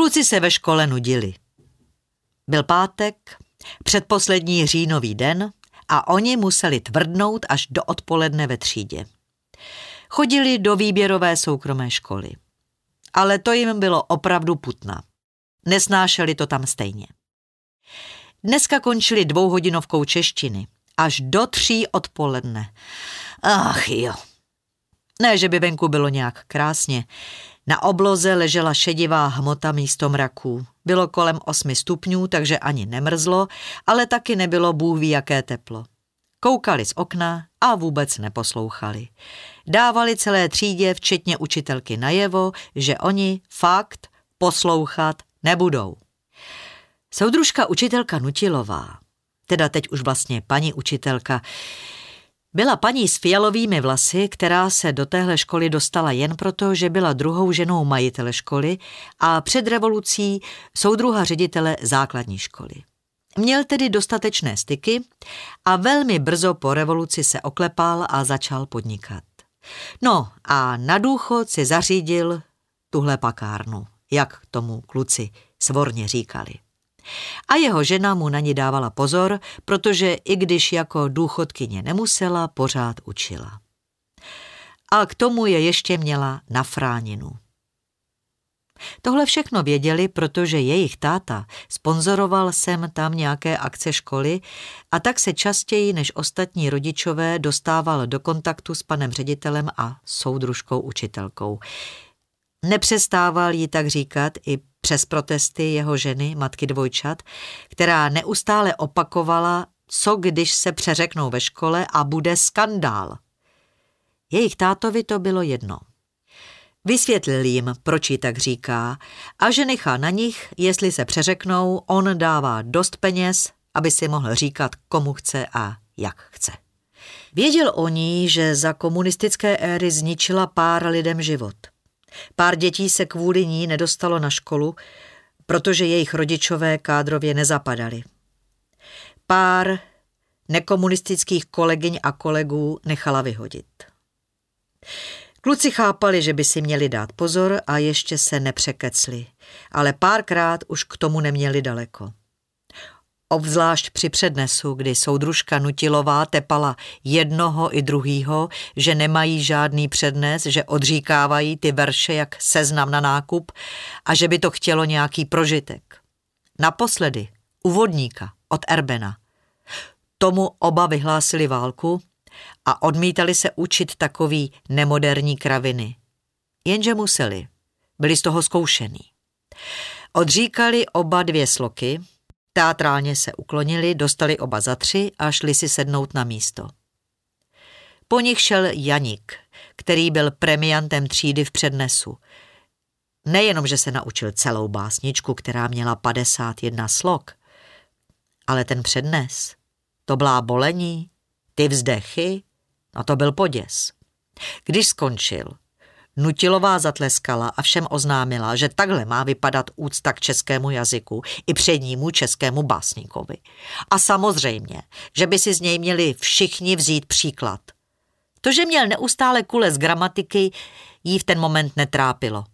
Kluci se ve škole nudili. Byl pátek, předposlední říjnový den a oni museli tvrdnout až do odpoledne ve třídě. Chodili do výběrové soukromé školy. Ale to jim bylo opravdu putna. Nesnášeli to tam stejně. Dneska končili 2hodinovkou češtiny. Až do 3 odpoledne. Ach jo. Ne, že by venku bylo nějak krásně. Na obloze ležela šedivá hmota místo mraků. Bylo kolem 8 stupňů, takže ani nemrzlo, ale taky nebylo bůhví jaké teplo. Koukali z okna a vůbec neposlouchali. Dávali celé třídě, včetně učitelky, najevo, že oni fakt poslouchat nebudou. Soudružka učitelka Nutilová, teda teď už vlastně paní učitelka, byla paní s fialovými vlasy, která se do téhle školy dostala jen proto, že byla druhou ženou majitele školy a před revolucí soudruha ředitele základní školy. Měl tedy dostatečné styky a velmi brzo po revoluci se oklepal a začal podnikat. No a na důchod si zařídil tuhle pakárnu, jak tomu kluci svorně říkali. A jeho žena mu na ní dávala pozor, protože i když jako důchodkyně nemusela, pořád učila. A k tomu je ještě měla na fráninu. Tohle všechno věděli, protože jejich táta sponzoroval sem tam nějaké akce školy a tak se častěji než ostatní rodičové dostával do kontaktu s panem ředitelem a soudružkou učitelkou. Nepřestával jí tak říkat i přes protesty jeho ženy, matky dvojčat, která neustále opakovala, co když se přeřeknou ve škole a bude skandál. Jejich tátovi to bylo jedno. Vysvětlil jim, proč jí tak říká a že nechá na nich, jestli se přeřeknou, on dává dost peněz, aby si mohl říkat, komu chce a jak chce. Věděl o ní, že za komunistické éry zničila pár lidem život. Pár dětí se kvůli ní nedostalo na školu, protože jejich rodičové kádrově nezapadali. Pár nekomunistických kolegyň a kolegů nechala vyhodit. Kluci chápali, že by si měli dát pozor a ještě se nepřekecli, ale párkrát už k tomu neměli daleko. Obzvlášť při přednesu, kdy soudružka Nutilová tepala jednoho i druhýho, že nemají žádný přednes, že odříkávají ty verše jak seznam na nákup a že by to chtělo nějaký prožitek. Naposledy u vodníka od Erbena. Tomu oba vyhlásili válku a odmítali se učit takový nemoderní kraviny. Jenže museli, byli z toho zkoušení. Odříkali oba 2 sloky, teatrálně se uklonili, dostali oba za 3 a šli si sednout na místo. Po nich šel Janík, který byl premiantem třídy v přednesu. Nejenom, že se naučil celou básničku, která měla 51 slok, ale ten přednes, to blábolení, ty vzdechy, no to byl poděs. Když skončil, Nutilová zatleskala a všem oznámila, že takhle má vypadat úcta k českému jazyku i přednímu českému básníkovi. A samozřejmě, že by si z něj měli všichni vzít příklad. To, že měl neustále kule z gramatiky, jí v ten moment netrápilo.